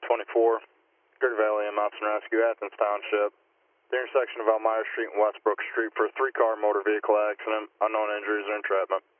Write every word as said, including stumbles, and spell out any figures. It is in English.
twenty-four, Greater Valley Ambulance and Rescue, Athens Township. The intersection of Elmira Street and Westbrook Street for a three-car motor vehicle accident. Unknown injuries or entrapment.